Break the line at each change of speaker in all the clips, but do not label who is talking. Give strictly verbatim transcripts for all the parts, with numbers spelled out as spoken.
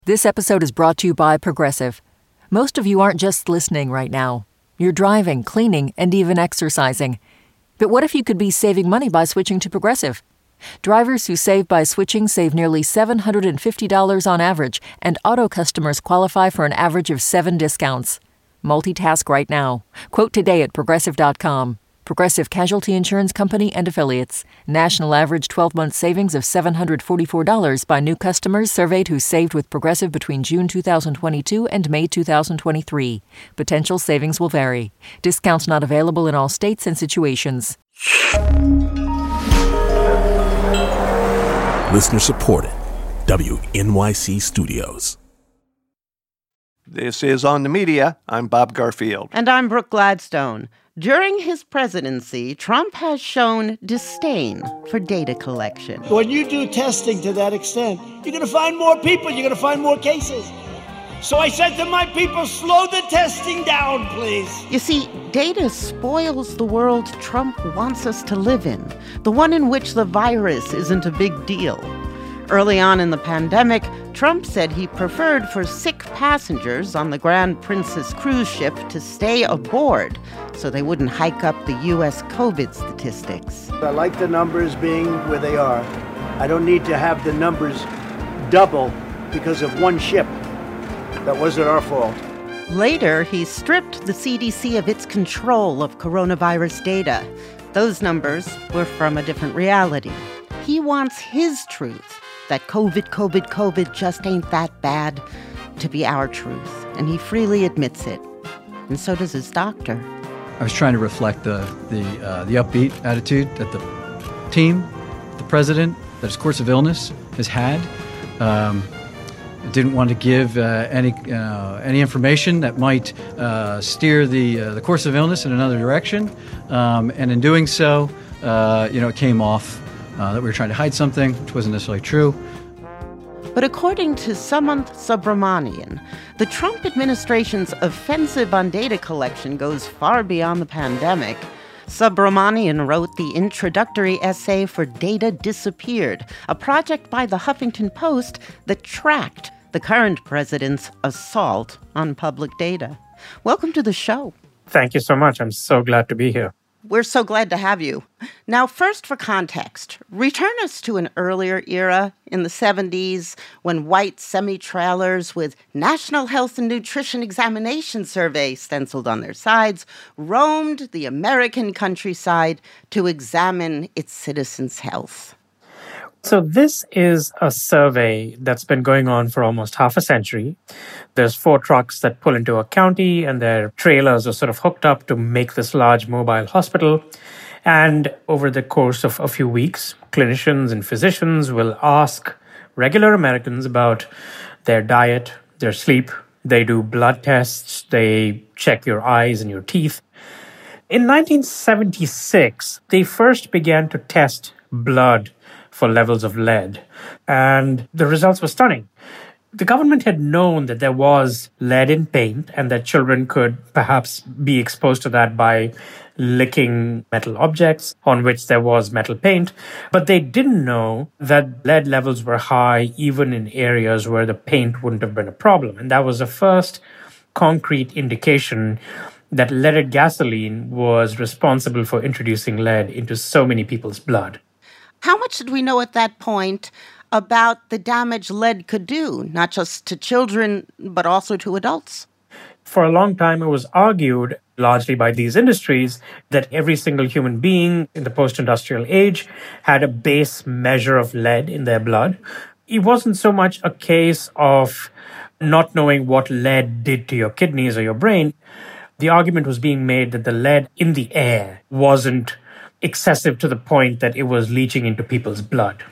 This episode is brought to you by Progressive. Most of you aren't just listening right now. You're driving, cleaning, and even exercising. But what if you could be saving money by switching to Progressive? Drivers who save by switching save nearly seven hundred fifty dollars on average, and auto customers qualify for an average of seven discounts. Multitask right now. Quote today at Progressive dot com. Progressive Casualty Insurance Company and Affiliates. National average twelve-month savings of seven hundred forty-four dollars by new customers surveyed who saved with Progressive between June two thousand twenty-two and May two thousand twenty-three. Potential savings will vary. Discounts not available in all states and situations.
Listener supported. W N Y C Studios.
This is On the Media. I'm Bob Garfield.
And I'm Brooke Gladstone. During his presidency, Trump has shown disdain for data collection.
When you do testing to that extent, you're going to find more people, you're going to find more cases. So I said to my people, slow the testing down, please.
You see, data spoils the world Trump wants us to live in, the one in which the virus isn't a big deal. Early on in the pandemic, Trump said he preferred for sick passengers on the Grand Princess cruise ship to stay aboard so they wouldn't hike up the U S COVID statistics.
I like the numbers being where they are. I don't need to have the numbers double because of one ship. That wasn't our fault.
Later, he stripped the C D C of its control of coronavirus data. Those numbers were from a different reality. He wants his truth, that COVID, COVID, COVID just ain't that bad, to be our truth. And he freely admits it. And so does his doctor.
I was trying to reflect the the uh, the upbeat attitude that the team, the president, that his course of illness has had. Um, I didn't want to give uh, any uh, any information that might uh, steer the uh, the course of illness in another direction. Um, and in doing so, uh, you know, it came off Uh, that we were trying to hide something, which wasn't necessarily true.
But according to Sumant Subramanian, the Trump administration's offensive on data collection goes far beyond the pandemic. Subramanian wrote the introductory essay for Data Disappeared, a project by the Huffington Post that tracked the current president's assault on public data. Welcome to the show.
Thank you so much. I'm so glad to be here.
We're so glad to have you. Now, first for context, return us to an earlier era in the seventies when white semi-trailers with National Health and Nutrition Examination Survey stenciled on their sides roamed the American countryside to examine its citizens' health.
So this is a survey that's been going on for almost half a century. There's four trucks that pull into a county, and their trailers are sort of hooked up to make this large mobile hospital. And over the course of a few weeks, clinicians and physicians will ask regular Americans about their diet, their sleep. They do blood tests. They check your eyes and your teeth. In nineteen seventy-six, they first began to test blood for levels of lead, and the results were stunning. The government had known that there was lead in paint and that children could perhaps be exposed to that by licking metal objects on which there was metal paint, but they didn't know that lead levels were high even in areas where the paint wouldn't have been a problem. And that was the first concrete indication that leaded gasoline was responsible for introducing lead into so many people's blood.
How much did we know at that point about the damage lead could do, not just to children, but also to adults?
For a long time, it was argued, largely by these industries, that every single human being in the post-industrial age had a base measure of lead in their blood. It wasn't so much a case of not knowing what lead did to your kidneys or your brain. The argument was being made that the lead in the air wasn't excessive to the point that it was leaching into people's blood.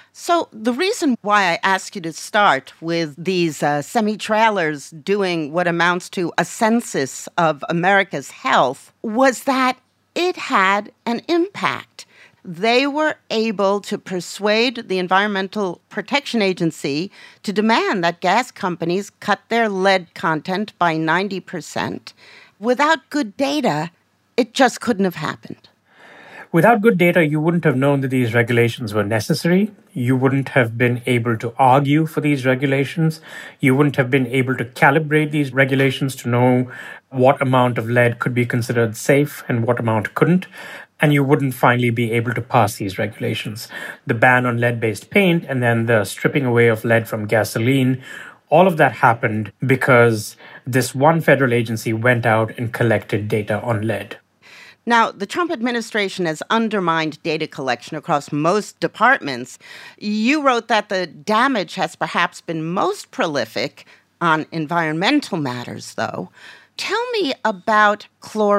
So the reason why I ask you to start with these uh, semi-trailers doing what amounts to a census of America's health was that it had an impact. They were able to persuade the Environmental Protection Agency to demand that gas companies cut their lead content by ninety percent. Without good data, it just couldn't have happened.
Without good data, you wouldn't have known that these regulations were necessary. You wouldn't have been able to argue for these regulations. You wouldn't have been able to calibrate these regulations to know what amount of lead could be considered safe and what amount couldn't. And you wouldn't finally be able to pass these regulations. The ban on lead-based paint and then the stripping away of lead from gasoline, all of that happened because this one federal agency went out and collected data on lead.
Now, the Trump administration has undermined data collection across most departments. You wrote that the damage has perhaps been most prolific on environmental matters, though. Tell me about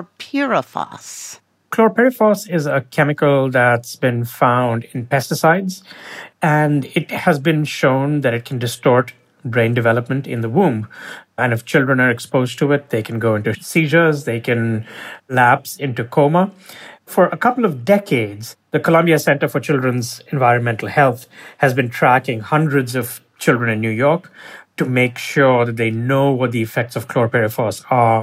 chlorpyrifos.
Chlorpyrifos is a chemical that's been found in pesticides, and it has been shown that it can distort brain development in the womb. And if children are exposed to it, they can go into seizures, they can lapse into coma. For a couple of decades, the Columbia Center for Children's Environmental Health has been tracking hundreds of children in New York to make sure that they know what the effects of chlorpyrifos are.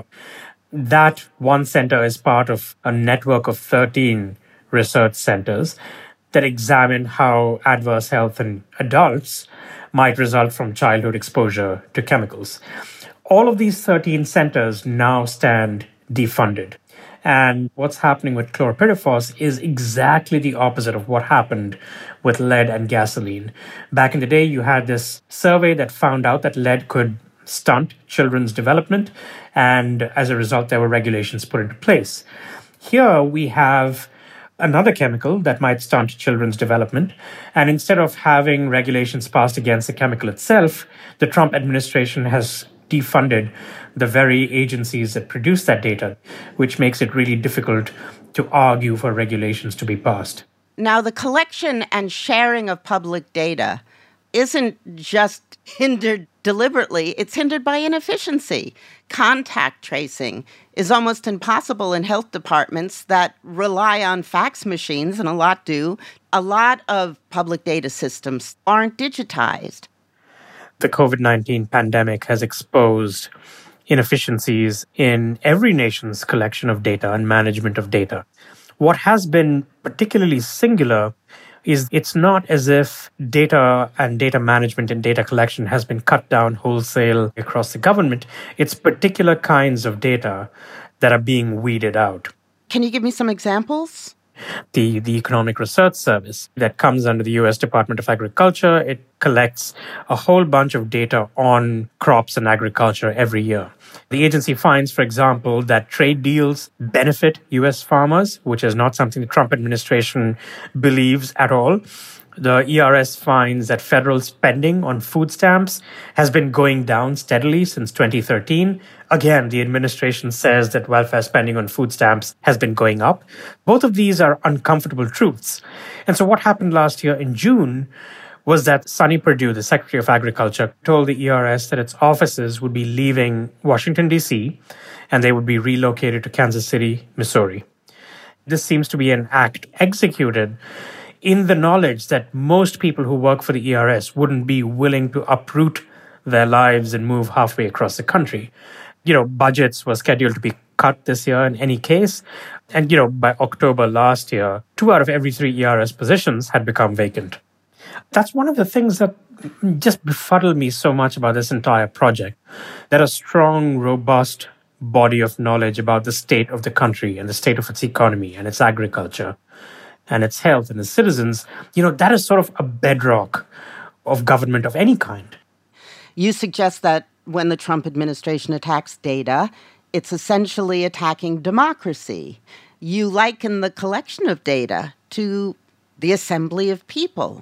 That one center is part of a network of thirteen research centers that examine how adverse health in adults might result from childhood exposure to chemicals. All of these thirteen centers now stand defunded. And what's happening with chlorpyrifos is exactly the opposite of what happened with lead and gasoline. Back in the day, you had this survey that found out that lead could stunt children's development, and as a result, there were regulations put into place. Here we have another chemical that might stunt children's development, and instead of having regulations passed against the chemical itself, the Trump administration has defunded the very agencies that produce that data, which makes it really difficult to argue for regulations to be passed.
Now, the collection and sharing of public data isn't just hindered deliberately, it's hindered by inefficiency. Contact tracing is almost impossible in health departments that rely on fax machines, and a lot do. A lot of public data systems aren't digitized.
The covid nineteen pandemic has exposed inefficiencies in every nation's collection of data and management of data. What has been particularly singular is it's not as if data and data management and data collection has been cut down wholesale across the government. It's particular kinds of data that are being weeded out.
Can you give me some examples?
The, the Economic Research Service that comes under the U S Department of Agriculture, it collects a whole bunch of data on crops and agriculture every year. The agency finds, for example, that trade deals benefit U S farmers, which is not something the Trump administration believes at all. The E R S finds that federal spending on food stamps has been going down steadily since twenty thirteen. Again, the administration says that welfare spending on food stamps has been going up. Both of these are uncomfortable truths. And so what happened last year in June was that Sonny Perdue, the Secretary of Agriculture, told the E R S that its offices would be leaving Washington, D C, and they would be relocated to Kansas City, Missouri. This seems to be an act executed in the knowledge that most people who work for the E R S wouldn't be willing to uproot their lives and move halfway across the country. You know, budgets were scheduled to be cut this year in any case. And, you know, by October last year, two out of every three E R S positions had become vacant. That's one of the things that just befuddled me so much about this entire project. That a strong, robust body of knowledge about the state of the country and the state of its economy and its agriculture and its health and its citizens, you know, that is sort of a bedrock of government of any kind.
You suggest that when the Trump administration attacks data, it's essentially attacking democracy. You liken the collection of data to the assembly of people.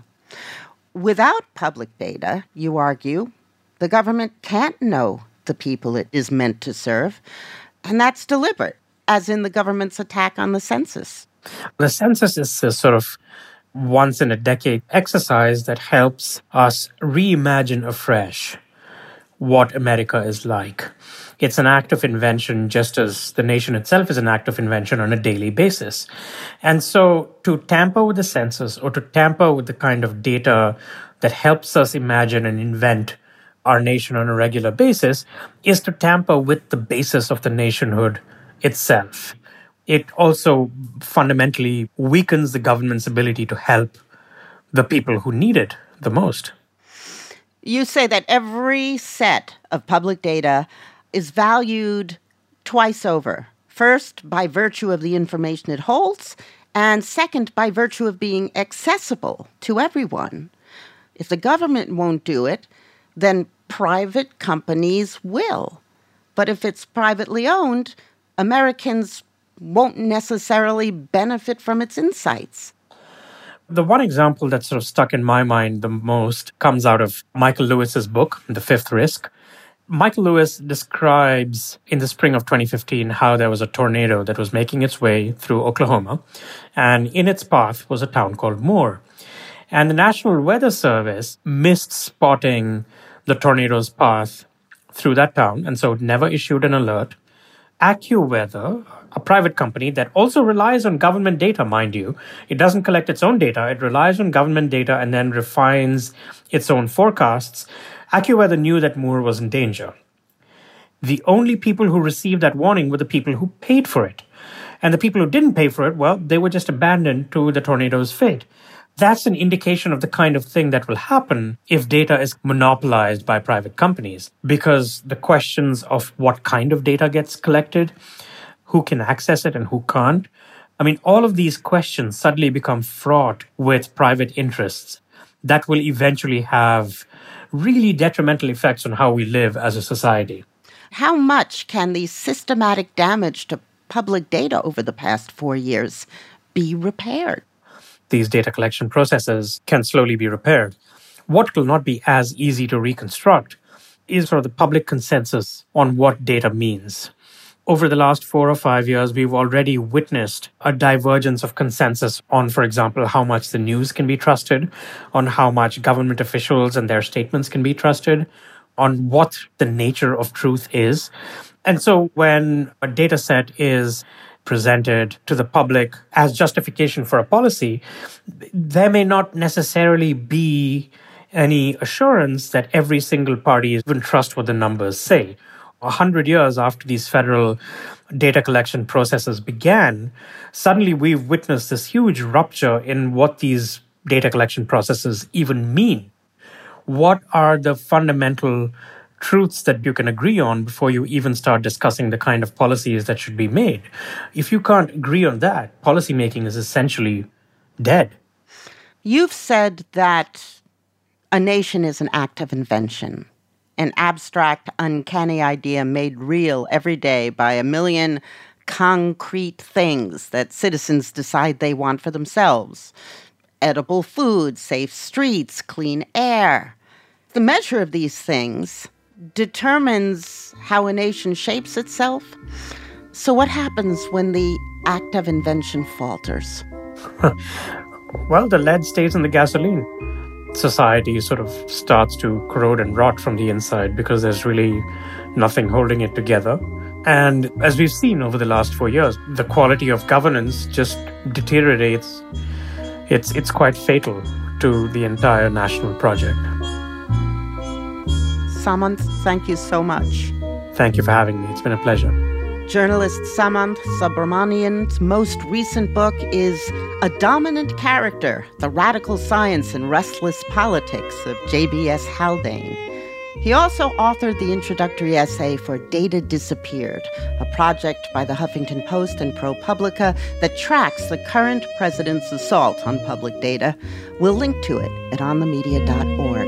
Without public data, you argue, the government can't know the people it is meant to serve, and that's deliberate, as in the government's attack on the census.
The census is a sort of once-in-a-decade exercise that helps us reimagine afresh what America is like. It's an act of invention, just as the nation itself is an act of invention on a daily basis. And so to tamper with the census or to tamper with the kind of data that helps us imagine and invent our nation on a regular basis is to tamper with the basis of the nationhood itself. it also fundamentally weakens the government's ability to help the people who need it the most.
You say that every set of public data is valued twice over. First, by virtue of the information it holds, and second, by virtue of being accessible to everyone. If the government won't do it, then private companies will. But if it's privately owned, Americans won't necessarily benefit from its insights.
The one example that sort of stuck in my mind the most comes out of Michael Lewis's book, The Fifth Risk. Michael Lewis describes in the spring of twenty fifteen how there was a tornado that was making its way through Oklahoma, and in its path was a town called Moore. And the National Weather Service missed spotting the tornado's path through that town, and so it never issued an alert. AccuWeather, a private company that also relies on government data, mind you, it doesn't collect its own data, it relies on government data and then refines its own forecasts. AccuWeather knew that Moore was in danger. The only people who received that warning were the people who paid for it. And the people who didn't pay for it, well, they were just abandoned to the tornado's fate. That's an indication of the kind of thing that will happen if data is monopolized by private companies, because the questions of what kind of data gets collected, who can access it and who can't, I mean, all of these questions suddenly become fraught with private interests that will eventually have really detrimental effects on how we live as a society.
How much can the systematic damage to public data over the past four years be repaired?
These data collection processes can slowly be repaired. What will not be as easy to reconstruct is sort of the public consensus on what data means. Over the last four or five years, we've already witnessed a divergence of consensus on, for example, how much the news can be trusted, on how much government officials and their statements can be trusted, on what the nature of truth is. And so when a data set is presented to the public as justification for a policy, there may not necessarily be any assurance that every single party will trust what the numbers say. A hundred years after these federal data collection processes began, suddenly we've witnessed this huge rupture in what these data collection processes even mean. What are the fundamental truths that you can agree on before you even start discussing the kind of policies that should be made? If you can't agree on that, policymaking is essentially dead.
You've said that a nation is an act of invention, an abstract, uncanny idea made real every day by a million concrete things that citizens decide they want for themselves. Edible food, safe streets, clean air. The measure of these things determines how a nation shapes itself. So what happens when the act of invention falters?
Well, the lead stays in the gasoline. Society sort of starts to corrode and rot from the inside because there's really nothing holding it together. And as we've seen over the last four years, the quality of governance just deteriorates. It's, it's quite fatal to the entire national project.
Samant, thank you so much.
Thank you for having me. It's been a pleasure.
Journalist Samant Subramanian's most recent book is A Dominant Character, The Radical Science and Restless Politics of J B S Haldane. He also authored the introductory essay for Data Disappeared, a project by the Huffington Post and ProPublica that tracks the current president's assault on public data. We'll link to it at on the media dot org.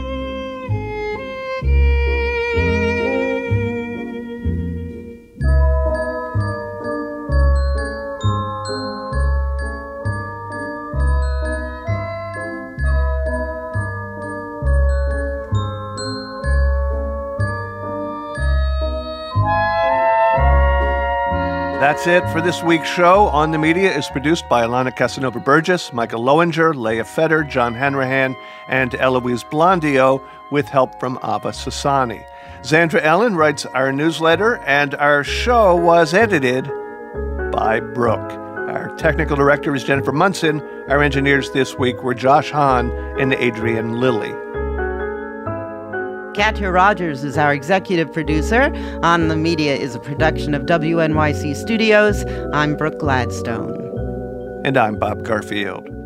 That's it for this week's show. On the Media is produced by Alana Casanova-Burgess, Michael Lowinger, Leah Fetter, John Hanrahan, and Eloise Blondio, with help from Ava Sassani. Zandra Ellen writes our newsletter, and our show was edited by Brooke. Our technical director is Jennifer Munson. Our engineers this week were Josh Hahn and Adrian Lilly.
Katya Rogers is our executive producer. On the Media is a production of W N Y C Studios. I'm Brooke Gladstone.
And I'm Bob Garfield.